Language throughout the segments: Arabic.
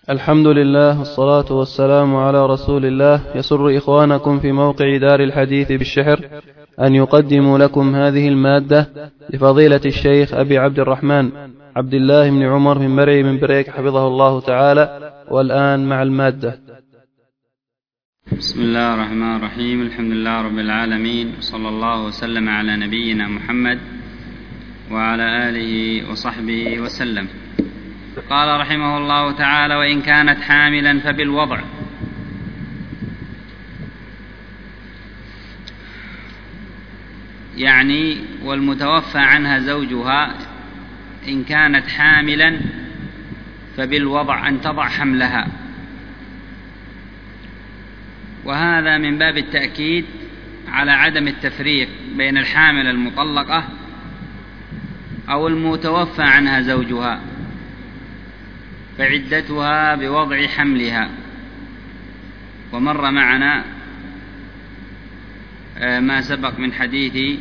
الحمد لله والصلاة والسلام على رسول الله. يسر إخوانكم في موقع دار الحديث بالشحر أن يقدموا لكم هذه المادة لفضيلة الشيخ أبي عبد الرحمن عبد الله بن عمر بن مرعي من بريك حفظه الله تعالى. والآن مع المادة. بسم الله الرحمن الرحيم. الحمد لله رب العالمين، صلى الله وسلم على نبينا محمد وعلى آله وصحبه وسلم. قال رحمه الله تعالى: وإن كانت حاملا فبالوضع. يعني والمتوفى عنها زوجها إن كانت حاملا فبالوضع، أن تضع حملها. وهذا من باب التأكيد على عدم التفريق بين الحامل المطلقة أو المتوفى عنها زوجها، فعدتها بوضع حملها. ومر معنا ما سبق من حديث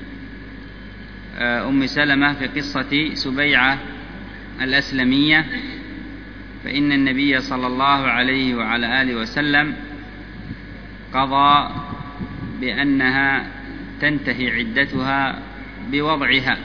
أم سلمة في قصة سبيعة الأسلمية، فإن النبي صلى الله عليه وعلى آله وسلم قضى بأنها تنتهي عدتها بوضعها.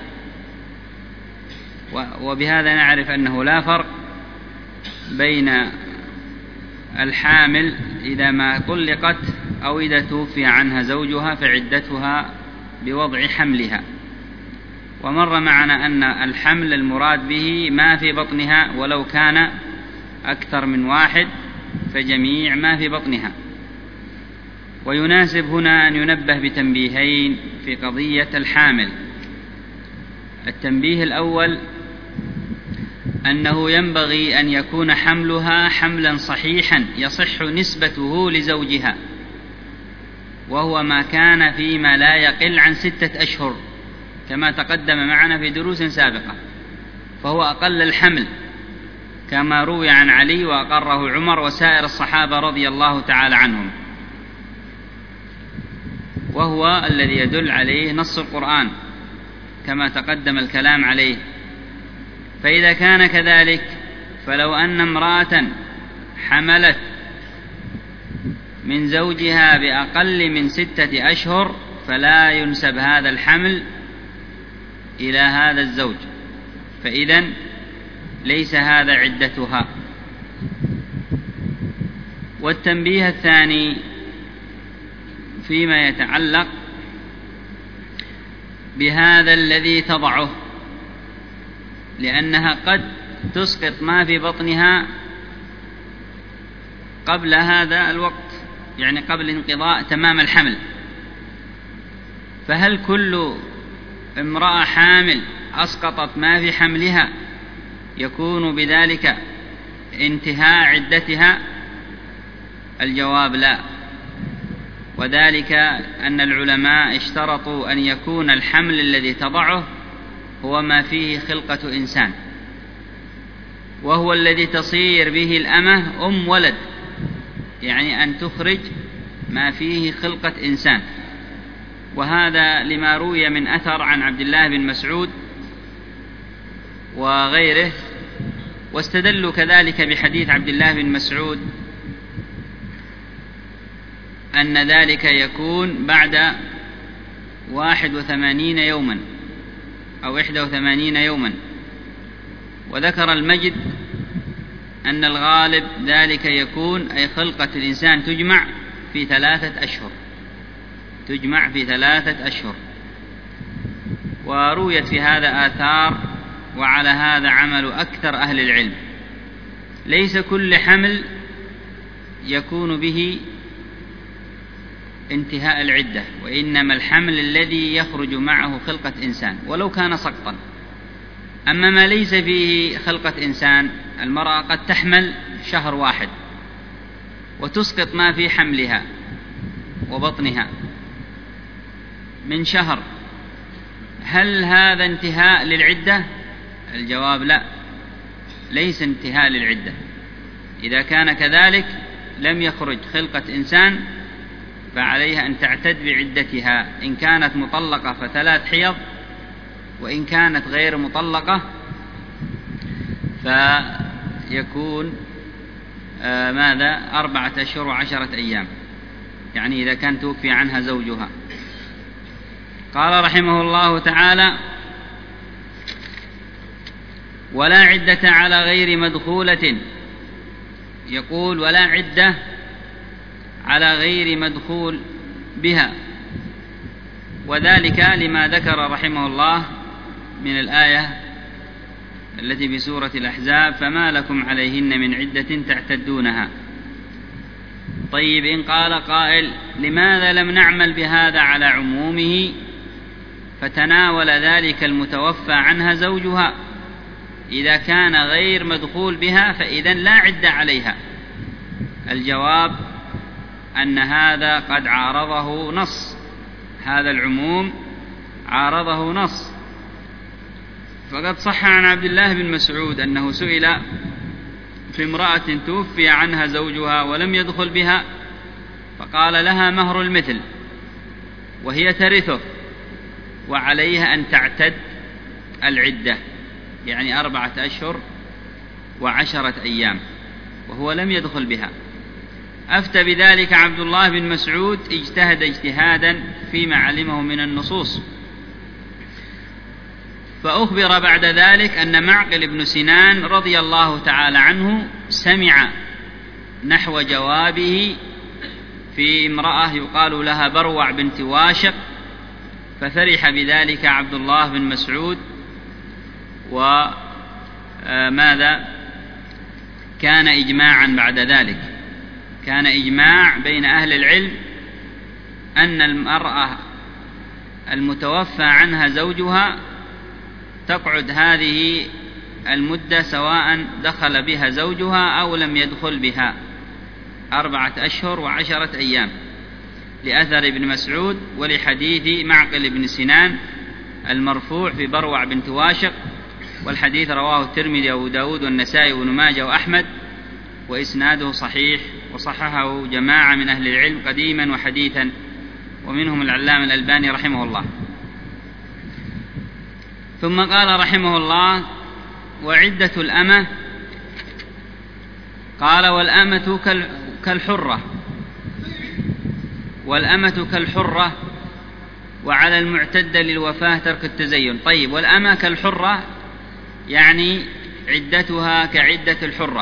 وبهذا نعرف أنه لا فرق بين الحامل إذا ما طلقت أو إذا توفي عنها زوجها فعدتها بوضع حملها. ومر معنا أن الحمل المراد به ما في بطنها، ولو كان أكثر من واحد فجميع ما في بطنها. ويناسب هنا أن ينبه بتنبيهين في قضية الحامل. التنبيه الأول أنه ينبغي أن يكون حملها حملا صحيحا يصح نسبته لزوجها، وهو ما كان فيما لا يقل عن 6 أشهر كما تقدم معنا في دروس سابقة، فهو أقل الحمل كما روي عن علي وأقره عمر وسائر الصحابة رضي الله تعالى عنهم، وهو الذي يدل عليه نص القرآن كما تقدم الكلام عليه. فإذا كان كذلك، فلو أن امرأة حملت من زوجها بأقل من 6 أشهر فلا ينسب هذا الحمل إلى هذا الزوج، فإذن ليس هذا عدتها. والتنبيه الثاني فيما يتعلق بهذا الذي تضعه، لأنها قد تسقط ما في بطنها قبل هذا الوقت، يعني قبل انقضاء تمام الحمل. فهل كل امرأة حامل أسقطت ما في حملها يكون بذلك انتهاء عدتها؟ الجواب لا، وذلك أن العلماء اشترطوا أن يكون الحمل الذي تضعه هو ما فيه خلقة إنسان، وهو الذي تصير به الأمة أم ولد، يعني أن تخرج ما فيه خلقة إنسان. وهذا لما روي من أثر عن عبد الله بن مسعود وغيره. واستدلوا كذلك بحديث عبد الله بن مسعود أن ذلك يكون بعد 81 يوما أو 81 يوما. وذكر المجد أن الغالب ذلك يكون أي خلقة الإنسان تجمع في 3 أشهر، تجمع في 3 أشهر. ورويت في هذا آثار، وعلى هذا عمل أكثر أهل العلم. ليس كل حمل يكون به انتهاء العدة، وإنما الحمل الذي يخرج معه خلقة إنسان ولو كان سقطا. أما ما ليس فيه خلقة إنسان، المرأة قد تحمل شهر واحد وتسقط ما في حملها وبطنها من شهر، هل هذا انتهاء للعدة؟ الجواب لا، ليس انتهاء للعدة. إذا كان كذلك لم يخرج خلقة إنسان فعليها أن تعتد بعدتها، إن كانت مطلقة ف3 حيض، وإن كانت غير مطلقة فيكون ماذا 4 أشهر و10 أيام، يعني إذا كان توفي عنها زوجها. قال رحمه الله تعالى: ولا عدة على غير مدخولة. يقول: ولا عدة على غير مدخول بها، وذلك لما ذكر رحمه الله من الآية التي في سورة الأحزاب: فما لكم عليهن من عدة تعتدونها. طيب، إن قال قائل: لماذا لم نعمل بهذا على عمومه فتناول ذلك المتوفى عنها زوجها؟ إذا كان غير مدخول بها فإذن لا عدة عليها. الجواب أن هذا قد عارضه نص، هذا العموم عارضه نص. فقد صح عن عبد الله بن مسعود أنه سئل في امرأة توفي عنها زوجها ولم يدخل بها، فقال: لها مهر المثل وهي ترثه، وعليها أن تعتد العدة، يعني 4 أشهر و10 أيام، وهو لم يدخل بها. أفتى بذلك عبد الله بن مسعود، اجتهد اجتهادا فيما علمه من النصوص. فأخبر بعد ذلك أن معقل بن سنان رضي الله تعالى عنه سمع نحو جوابه في امرأة يقال لها بروع بنت واشق، ففرح بذلك عبد الله بن مسعود. وماذا كان إجماعا بعد ذلك، كان إجماع بين أهل العلم أن المرأة المتوفى عنها زوجها تقعد هذه المدة سواء دخل بها زوجها أو لم يدخل بها، 4 أشهر و10 أيام، لأثر ابن مسعود ولحديث معقل بن سنان المرفوع في بروع بنت واشق. والحديث رواه الترمذي وأبو داود والنسائي وابن ماجه وأحمد، وإسناده صحيح، وصححه جماعة من أهل العلم قديما وحديثا، ومنهم العلامة الألباني رحمه الله. ثم قال رحمه الله: وعدة الأمة. قال: والأمة كالحرة، والأمة كالحرة، وعلى المعتدة للوفاة ترك التزين. طيب، والأمة كالحرة يعني عدتها كعدة الحرة،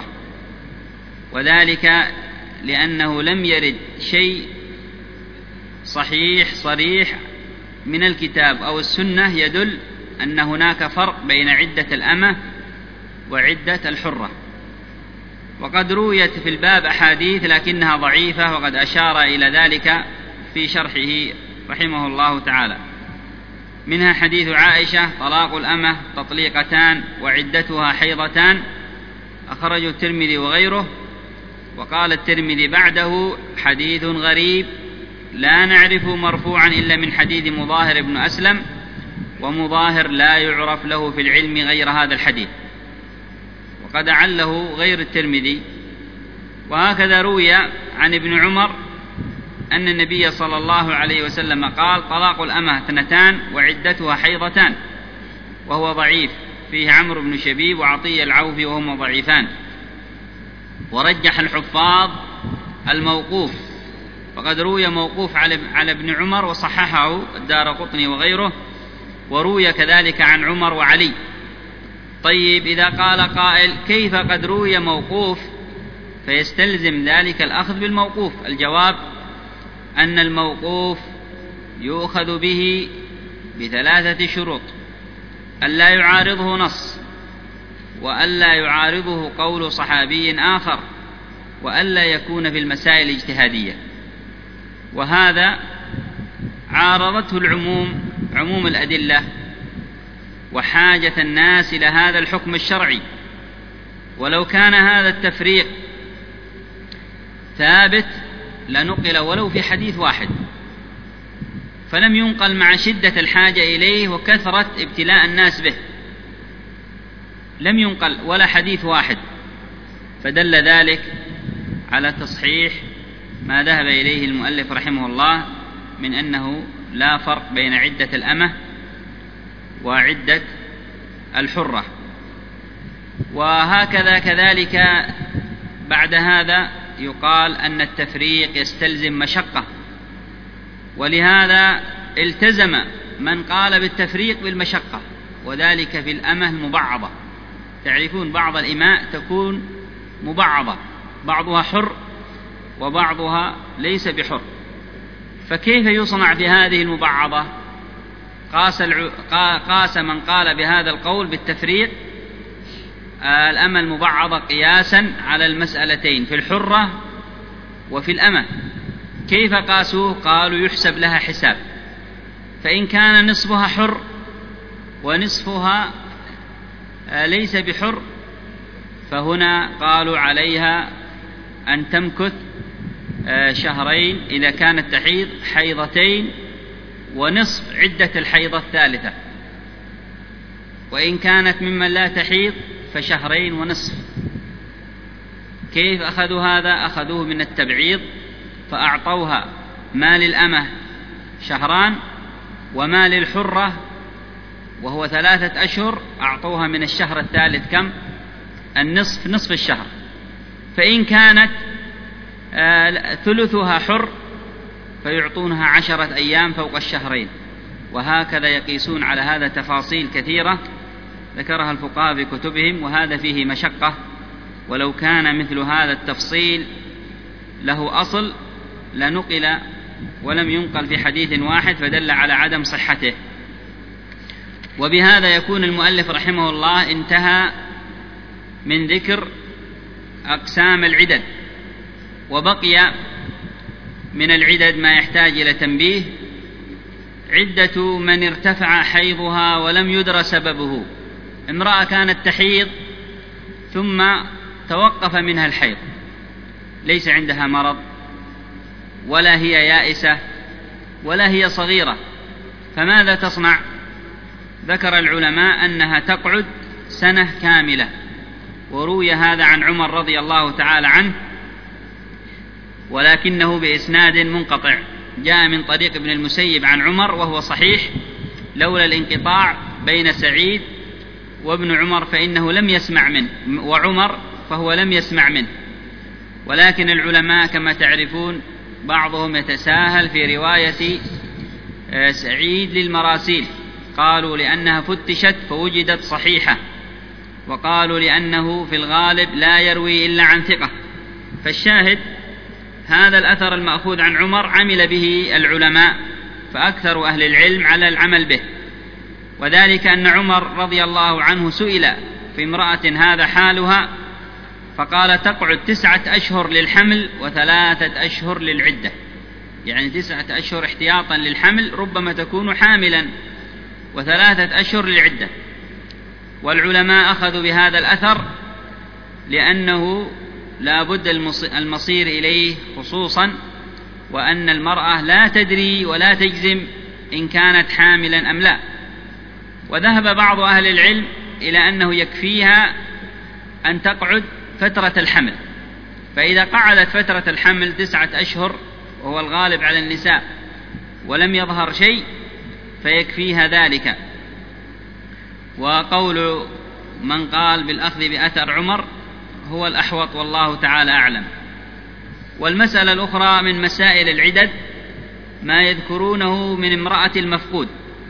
وذلك لأنه لم يرد شيء صحيح صريح من الكتاب أو السنة يدل أن هناك فرق بين عدة الأمة وعدة الحرة. وقد رويت في الباب أحاديث لكنها ضعيفة، وقد أشار إلى ذلك في شرحه رحمه الله تعالى. منها حديث عائشة: طلاق الأمة تطليقتان وعدتها حيضتان، أخرجه الترمذي وغيره. وقال الترمذي بعده: حديث غريب لا نعرفه مرفوعا إلا من حديث مظاهر بن أسلم، ومظاهر لا يعرف له في العلم غير هذا الحديث، وقد عله غير الترمذي. وهكذا روي عن ابن عمر أن النبي صلى الله عليه وسلم قال: طلاق الأمة 2 وعدتها حيضتان، وهو ضعيف، فيه عمرو بن شبيب وعطية العوفي وهما ضعيفان. ورجح الحفاظ الموقوف، وقد روي موقوف على ابن عمر وصححه الدارقطني وغيره، وروي كذلك عن عمر وعلي. طيب، إذا قال قائل: كيف قد روي موقوف فيستلزم ذلك الأخذ بالموقوف؟ الجواب أن الموقوف يؤخذ به ب3 شروط: ألا يعارضه نص، وألا يعارضه قول صحابي آخر، وألا يكون في المسائل الاجتهادية. وهذا عارضته العموم، عموم الأدلة، وحاجة الناس إلى هذا الحكم الشرعي. ولو كان هذا التفريق ثابت لنقل ولو في حديث واحد، فلم ينقل مع شدة الحاجة إليه وكثرة ابتلاء الناس به، لم ينقل ولا حديث واحد، فدل ذلك على تصحيح ما ذهب إليه المؤلف رحمه الله من أنه لا فرق بين عدة الأمة وعدة الحرة. وهكذا كذلك بعد هذا يقال أن التفريق يستلزم مشقة، ولهذا التزم من قال بالتفريق بالمشقة، وذلك في الأمة المبعضة. تعرفون بعض الإماء تكون مبعضة، بعضها حر وبعضها ليس بحر، فكيف يصنع بهذه المبعضة؟ قاس من قال بهذا القول بالتفريق الأمة المبعضة قياسا على المسألتين في الحرة وفي الأمة. كيف قاسوه؟ قالوا يحسب لها حساب، فإن كان نصفها حر ونصفها ليس بحر فهنا قالوا عليها أن تمكث شهرين إذا كانت تحيض حيضتين ونصف عدة الحيضة الثالثة، وإن كانت ممن لا تحيض فشهرين ونصف. كيف أخذوا هذا؟ أخذوه من التبعيض، فأعطوها ما للأمة شهران وما للحرة وهو 3 أشهر أعطوها من الشهر الثالث كم؟ النصف، نصف الشهر. فإن كانت ثلثها حر فيعطونها 10 أيام فوق الشهرين، وهكذا يقيسون على هذا تفاصيل كثيرة ذكرها الفقهاء في كتبهم، وهذا فيه مشقة، ولو كان مثل هذا التفصيل له أصل لنقل ولم ينقل في حديث واحد فدل على عدم صحته. وبهذا يكون المؤلف رحمه الله انتهى من ذكر أقسام العدد، وبقي من العدد ما يحتاج إلى تنبيه. عدة من ارتفع حيضها ولم يدر سببه، امرأة كانت تحيض ثم توقف منها الحيض، ليس عندها مرض ولا هي يائسة ولا هي صغيرة، فماذا تصنع؟ ذكر العلماء أنها تقعد سنة كاملة، وروي هذا عن عمر رضي الله تعالى عنه، ولكنه بإسناد منقطع، جاء من طريق ابن المسيب عن عمر وهو صحيح، لولا الانقطاع بين سعيد وابن عمر فإنه لم يسمع منه، وعمر فهو لم يسمع منه. ولكن العلماء كما تعرفون بعضهم يتساهل في رواية سعيد للمراسيل، قالوا لأنها فتشت فوجدت صحيحة، وقالوا لأنه في الغالب لا يروي إلا عن ثقة. فالشاهد هذا الأثر المأخوذ عن عمر عمل به العلماء، فأكثر أهل العلم على العمل به، وذلك أن عمر رضي الله عنه سئل في امرأة هذا حالها فقال تقعد 9 أشهر للحمل و3 أشهر للعدة، يعني 9 أشهر احتياطا للحمل، ربما تكون حاملا، و3 أشهر للعدة. والعلماء أخذوا بهذا الأثر لأنه لا بد المصير إليه، خصوصا وأن المرأة لا تدري ولا تجزم إن كانت حاملا أم لا. وذهب بعض أهل العلم إلى أنه يكفيها أن تقعد فترة الحمل، فإذا قعدت فترة الحمل 9 أشهر وهو الغالب على النساء ولم يظهر شيء فيكفيها ذلك. وقول من قال بالأخذ بأثر عمر هو الأحوط والله تعالى أعلم. والمسألة الأخرى من مسائل العدد ما يذكرونه من امرأة المفقود،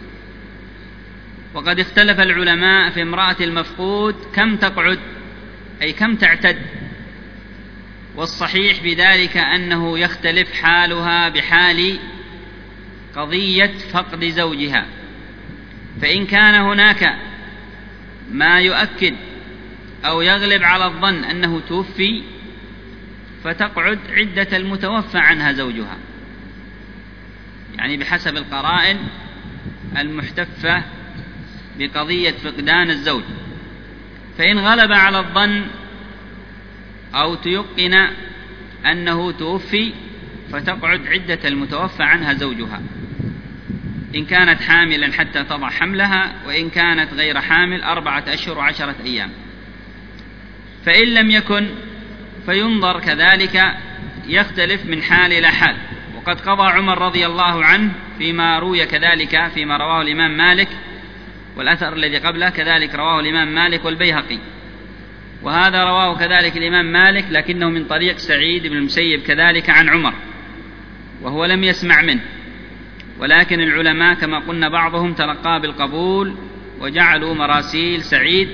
وقد اختلف العلماء في امرأة المفقود كم تقعد، أي كم تعتد، والصحيح بذلك أنه يختلف حالها بحال قضية فقد زوجها، فإن كان هناك ما يؤكد أو يغلب على الظن أنه توفي فتقعد عدة المتوفى عنها زوجها، يعني بحسب القرائن المحتفة بقضية فقدان الزوج. فإن غلب على الظن أو تيقن أنه توفي فتقعد عدة المتوفى عنها زوجها، إن كانت حاملا حتى تضع حملها، وإن كانت غير حامل 4 أشهر و10 أيام. فإن لم يكن فينظر كذلك، يختلف من حال إلى حال. وقد قضى عمر رضي الله عنه فيما روي كذلك فيما رواه الإمام مالك، والأثر الذي قبله كذلك رواه الإمام مالك والبيهقي، وهذا رواه كذلك الإمام مالك لكنه من طريق سعيد بن المسيب كذلك عن عمر، وهو لم يسمع منه، ولكن العلماء كما قلنا بعضهم تلقاه بالقبول وجعلوا مراسيل سعيد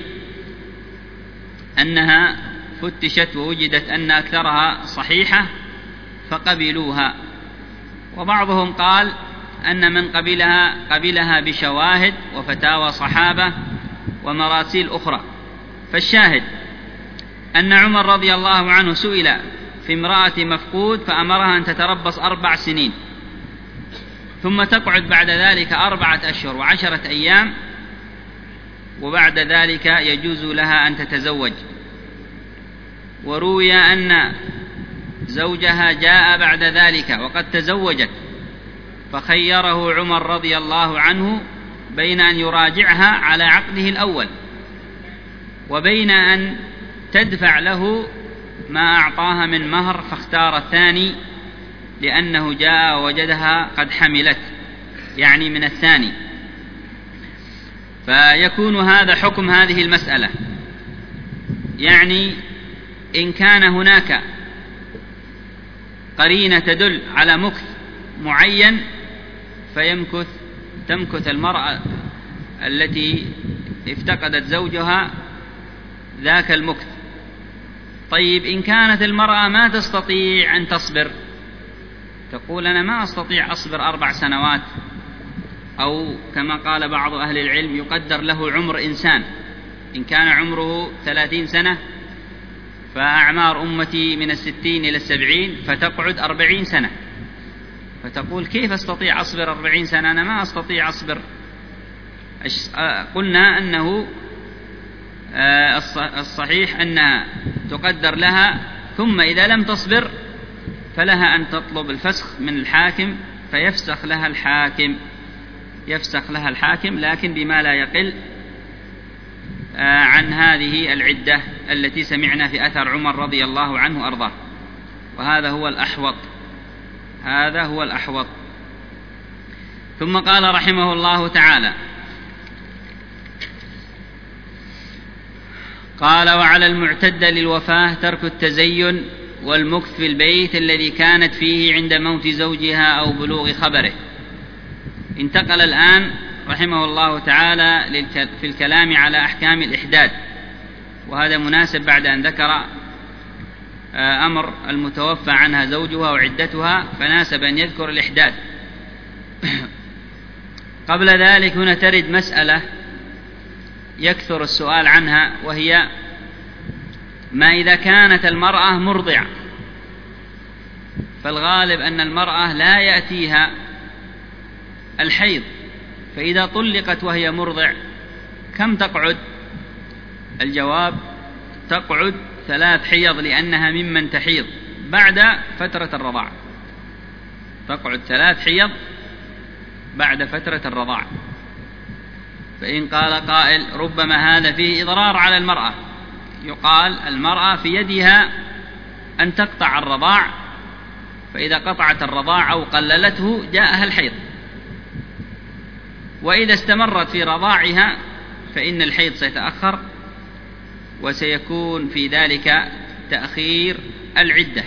أنها فتشت ووجدت أن أكثرها صحيحة فقبلوها، وبعضهم قال أن من قبلها بشواهد وفتاوى صحابة ومراسيل أخرى. فالشاهد أن عمر رضي الله عنه سئل في امرأة مفقود فأمرها أن تتربص 4 سنين ثم تقعد بعد ذلك 4 أشهر و10 أيام، وبعد ذلك يجوز لها أن تتزوج. وروي أن زوجها جاء بعد ذلك وقد تزوجت فخيره عمر رضي الله عنه بين أن يراجعها على عقده الأول وبين أن تدفع له ما أعطاها من مهر، فاختار الثاني لأنه جاء ووجدها قد حملت، يعني من الثاني. فيكون هذا حكم هذه المسألة، يعني إن كان هناك قرينة تدل على مكث معين تمكث المرأة التي افتقدت زوجها ذاك المكث. طيب إن كانت المرأة ما تستطيع أن تصبر، تقول أنا ما أستطيع أصبر 4 سنوات، أو كما قال بعض أهل العلم يقدر له عمر إنسان، إن كان عمره 30 سنة فأعمار أمتي من 60 إلى 70 فتقعد 40 سنة، فتقول كيف أستطيع أصبر 40 سنة؟ أنا ما أستطيع أصبر. قلنا أنه الصحيح أنها تقدر لها، ثم إذا لم تصبر فلها أن تطلب الفسخ من الحاكم فيفسخ لها الحاكم لكن بما لا يقل عن هذه العدة التي سمعنا في أثر عمر رضي الله عنه أرضاه. وهذا هو الأحوط. ثم قال رحمه الله تعالى: قال: وعلى المعتدة للوفاة ترك التزين والمكث في البيت الذي كانت فيه عند موت زوجها أو بلوغ خبره. انتقل الآن رحمه الله تعالى في الكلام على أحكام الإحداد، وهذا مناسب بعد أن ذكر أمر المتوفى عنها زوجها وعدتها، فناسب أن يذكر الإحداد. قبل ذلك هنا ترد مسألة يكثر السؤال عنها، وهي ما إذا كانت المرأة مرضعة، فالغالب أن المرأة لا يأتيها الحيض، فإذا طلقت وهي مرضع كم تقعد؟ الجواب: تقعد 3 حيض، لأنها ممن تحيض بعد فترة الرضاعة. تقعد 3 حيض بعد فترة الرضاعة. فإن قال قائل: ربما هذا فيه إضرار على المرأة، يقال: المرأة في يدها أن تقطع الرضاع، فإذا قطعت الرضاع أو قللته جاءها الحيض، وإذا استمرت في رضاعها فإن الحيض سيتأخر وسيكون في ذلك تأخير العدة.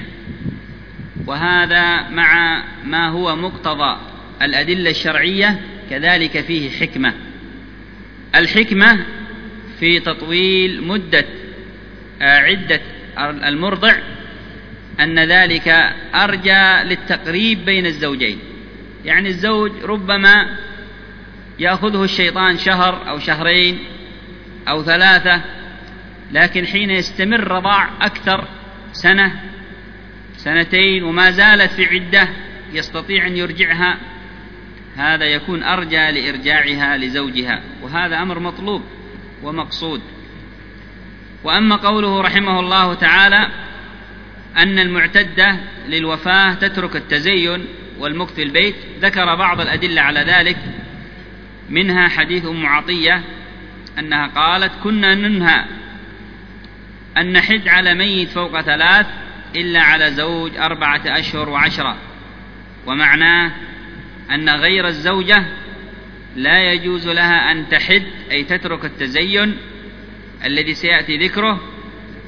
وهذا مع ما هو مقتضى الأدلة الشرعية كذلك فيه حكمة. الحكمة في تطويل مدة عدة المرضع أن ذلك أرجى للتقريب بين الزوجين، يعني الزوج ربما يأخذه الشيطان 1 شهر أو 2 أو 3، لكن حين يستمر رضاع أكثر 1 2 وما زالت في عدة يستطيع أن يرجعها، هذا يكون أرجى لإرجاعها لزوجها، وهذا أمر مطلوب ومقصود. وأما قوله رحمه الله تعالى أن المعتدة للوفاة تترك التزين والمكث في البيت، ذكر بعض الأدلة على ذلك، منها حديث أم عطية أنها قالت: كنا ننهى أن نحد على ميت فوق 3 إلا على زوج 4 أشهر و10. ومعناه أن غير الزوجة لا يجوز لها أن تحد، أي تترك التزين الذي سيأتي ذكره،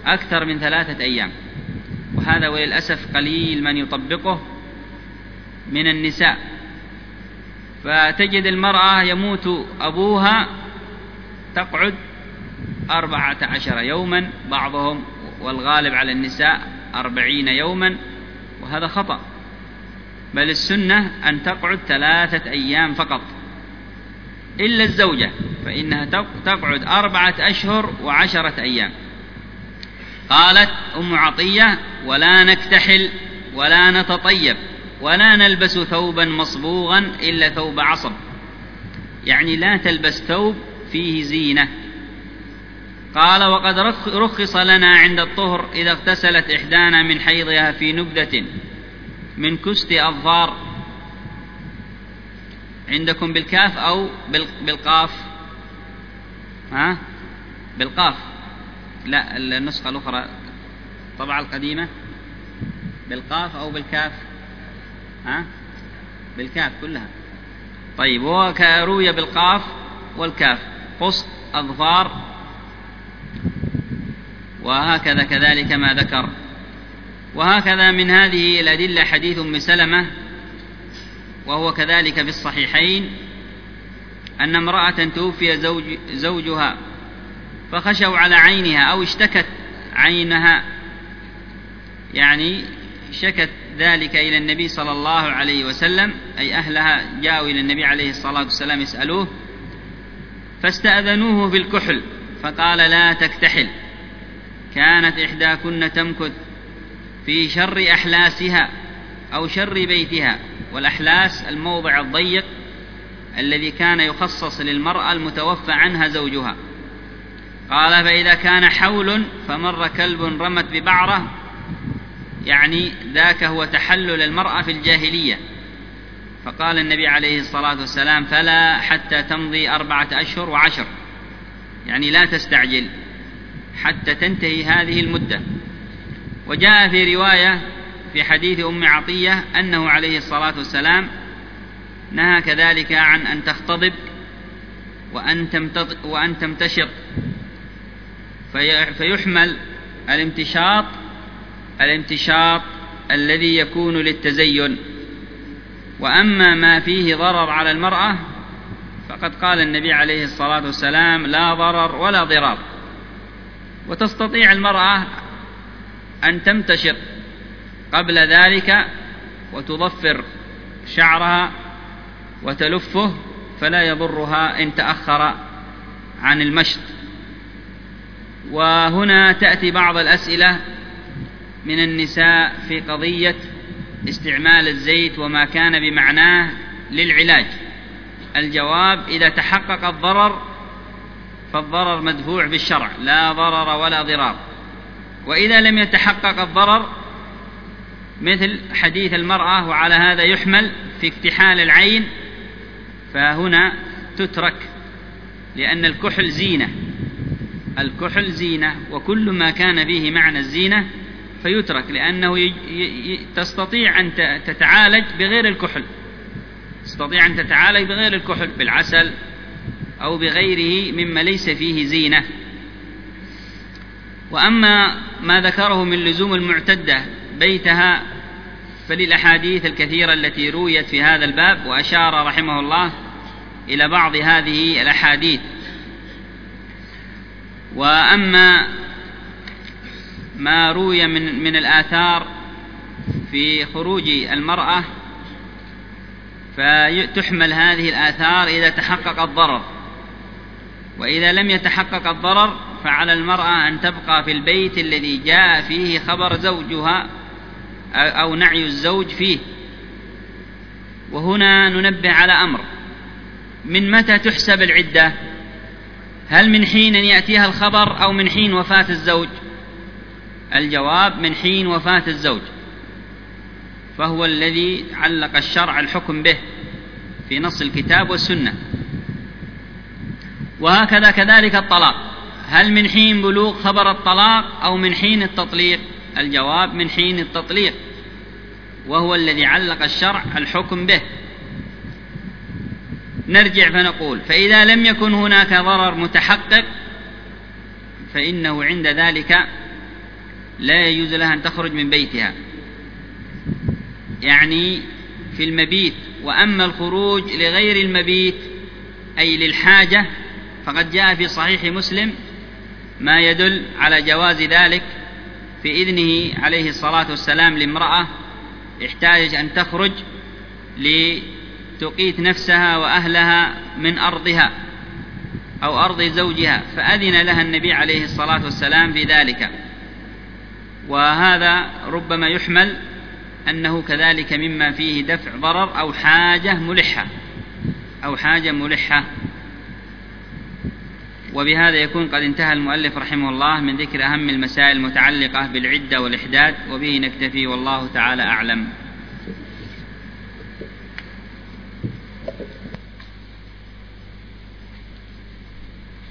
أكثر من 3 أيام، وهذا وللأسف قليل من يطبقه من النساء. فتجد المرأة يموت أبوها تقعد 14 يوما، بعضهم والغالب على النساء 40 يوما، وهذا خطأ، بل السنة أن تقعد 3 أيام فقط، إلا الزوجة فإنها تقعد 4 أشهر و10 أيام. قالت أم عطية: ولا نكتحل ولا نتطيب ولا نلبس ثوبا مصبوغا إلا ثوب عصب، يعني لا تلبس ثوب فيه زينة. قال: وقد رخص لنا عند الطهر إذا اغتسلت إحدانا من حيضها في نبذة من كست أظفار. عندكم بالكاف أو بالقاف؟ بالقاف، لا النسخة الأخرى الطبعة القديمة بالقاف أو بالكاف؟ بالكاف كلها. طيب، هو روي بالقاف والكاف، قسط أظفار، وهكذا كذلك ما ذكر. وهكذا من هذه الأدلة حديث أم سلمة، وهو كذلك في الصحيحين، أن امرأة توفي زوجها فخشوا على عينها أو اشتكت عينها، يعني شكت ذلك إلى النبي صلى الله عليه وسلم، أي أهلها جاءوا إلى النبي عليه الصلاة والسلام يسألوه، فاستأذنوه بالكحل فقال: لا تكتحل، كانت إحداكن تمكث في شر أحلاسها أو شر بيتها. والأحلاس الموضع الضيق الذي كان يخصص للمرأة المتوفى عنها زوجها. قال: فإذا كان حول فمر كلب رمت ببعرة، يعني ذاك هو تحلل المرأة في الجاهلية. فقال النبي عليه الصلاة والسلام: فلا حتى تمضي 4 أشهر و10، يعني لا تستعجل حتى تنتهي هذه المدة. وجاء في رواية في حديث أم عطية أنه عليه الصلاة والسلام نهى كذلك عن أن تختضب وأن تمتشط، فيحمل الامتشاط الذي يكون للتزين. وأما ما فيه ضرر على المرأة فقد قال النبي عليه الصلاة والسلام: لا ضرر ولا ضرار. وتستطيع المرأة أن تمتشط قبل ذلك وتضفر شعرها وتلفه، فلا يضرها إن تأخر عن المشط. وهنا تأتي بعض الأسئلة من النساء في قضية استعمال الزيت وما كان بمعناه للعلاج. الجواب: إذا تحقق الضرر فالضرر مدفوع بالشرع، لا ضرر ولا ضرار. وإذا لم يتحقق الضرر مثل حديث المرأة وعلى هذا يحمل في اكتحال العين، فهنا تترك، لأن الكحل زينة، الكحل زينة، وكل ما كان به معنى الزينة فيترك، لأنه تستطيع أن تتعالج بغير الكحل، تستطيع أن تتعالج بغير الكحل، بالعسل أو بغيره مما ليس فيه زينة. وأما ما ذكره من لزوم المعتدة بيتها فللأحاديث الكثيرة التي رويت في هذا الباب، وأشار رحمه الله إلى بعض هذه الأحاديث. وأما ما روي من الآثار في خروج المرأة فتحمل هذه الآثار إذا تحقق الضرر، وإذا لم يتحقق الضرر فعلى المرأة أن تبقى في البيت الذي جاء فيه خبر زوجها أو نعي الزوج فيه. وهنا ننبه على أمر: من متى تحسب العدة؟ هل من حين يأتيها الخبر أو من حين وفاة الزوج؟ الجواب: من حين وفاة الزوج، فهو الذي علق الشرع الحكم به في نص الكتاب والسنة. وهكذا كذلك الطلاق، هل من حين بلوغ خبر الطلاق أو من حين التطليق؟ الجواب: من حين التطليق، وهو الذي علق الشرع الحكم به. نرجع فنقول: فإذا لم يكن هناك ضرر متحقق فإنه عند ذلك لا يجوز لها أن تخرج من بيتها، يعني في المبيت. وأما الخروج لغير المبيت أي للحاجة فقد جاء في صحيح مسلم ما يدل على جواز ذلك في إذنه عليه الصلاة والسلام لامرأة احتاجت أن تخرج لتقيت نفسها وأهلها من أرضها أو أرض زوجها، فأذن لها النبي عليه الصلاة والسلام في ذلك. وهذا ربما يحمل أنه كذلك مما فيه دفع ضرر أو حاجة ملحة. وبهذا يكون قد انتهى المؤلف رحمه الله من ذكر أهم المسائل المتعلقة بالعدة والإحداد، وبه نكتفي والله تعالى أعلم.